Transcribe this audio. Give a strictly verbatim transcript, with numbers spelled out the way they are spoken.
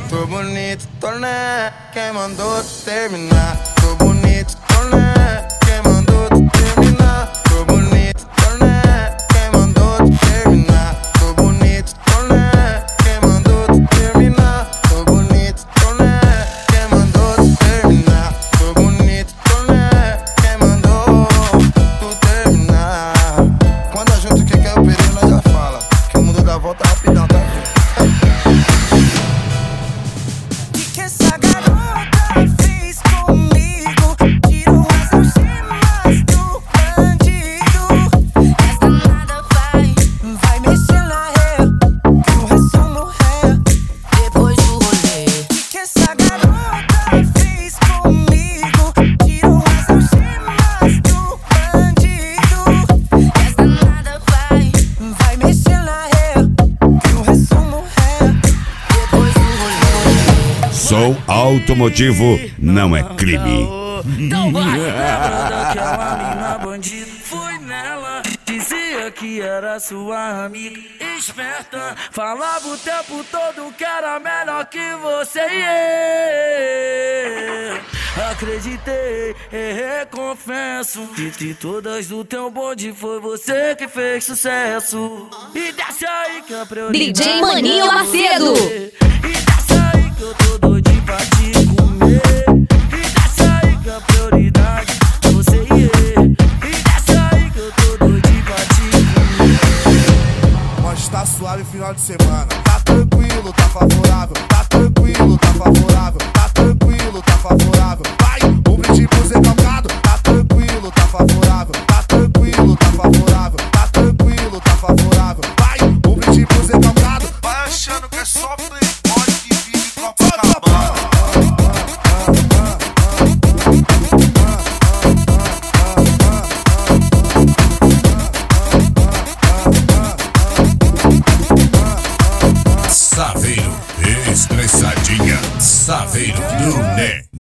tô bonito, tô né. Quem mandou tu terminar? Tô bonito, tô né. Quem mandou tu terminar? Tô bonito, tô né. Quem mandou tu terminar? Tô bonito, tô né. Quem mandou tu terminar? Tô bonito, tô né. Quem mandou tu terminar? Tô bonito, tô né. Quem mandou tu terminar? Quando a gente quer que é o perigo, nós já fala que o mundo dá volta rapidão, tá vendo? Que essa garota fez comigo? Tirou as algemas do bandido. Essa nada vai, vai mexer na ré, que o resto morrer depois do rolê. Que essa garota fez comigo? Tirou as algemas do bandido. Essa nada vai, vai mexer na ré, que o resto morrer depois do rolê. Som automotivo não é crime. Então vai, lembra daquela mina bandida? Fui nela, dizia que era sua amiga esperta. Falava o tempo todo que era melhor que você e eu. Acreditei, errei, confesso que de todas do teu bonde foi você que fez sucesso. E desce aí que a prioridade D J Maninho Macedo. E desce aí que eu tô doidinho pra te comer. E desce aí que a prioridade é você e eu. E desce aí que eu tô doidinho pra te comer. Nós tá suave final de semana. Tá tranquilo, tá favorável. Tá tranquilo, tá favorável. Tá tranquilo, tá favorável. Vai, o brinde pro Zé Calcado. Tá tranquilo, tá favorável. Tá tranquilo, tá favorável. Tá tranquilo, tá favorável. Vai, o brinde pro Zé Calcado. Vai achando que é só playboy que vive Copacabana. Saveiro, estressadinha, Saveiro do Né.